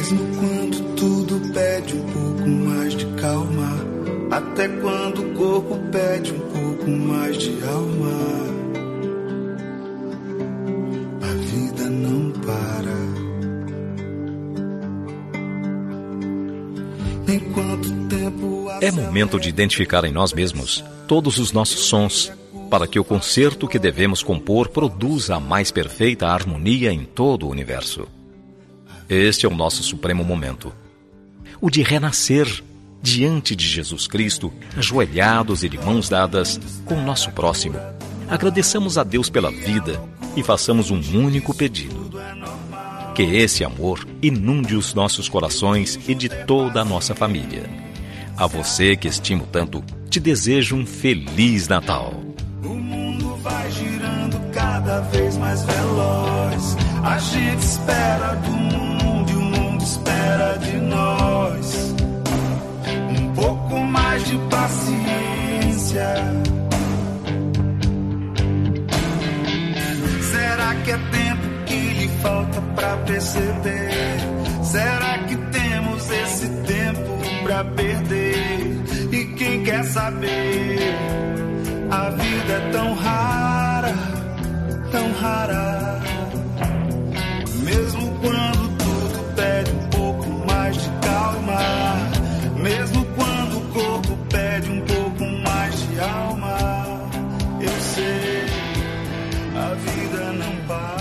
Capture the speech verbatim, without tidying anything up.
Mesmo quando tudo pede um pouco mais de calma, até quando o corpo pede um pouco mais de alma, a vida não para. Enquanto o tempo... É momento de identificar em nós mesmos todos os nossos sons, para que o concerto que devemos compor produza a mais perfeita harmonia em todo o universo. Este é o nosso supremo momento, o de renascer diante de Jesus Cristo, ajoelhados e de mãos dadas com o nosso próximo. Agradeçamos a Deus pela vida e façamos um único pedido: que esse amor inunde os nossos corações e de toda a nossa família. A você que estimo tanto, te desejo um Feliz Natal. O mundo vai girando cada vez mais veloz. A gente espera do mundo e o mundo espera de nós. Um pouco mais de paciência. Será que é tempo que lhe falta pra perceber? Será que temos esse tempo pra perder? E quem quer saber? A vida é tão rara, tão rara. Mesmo quando tudo pede um pouco mais de calma, mesmo quando o corpo pede um pouco mais de alma, eu sei, a vida não para.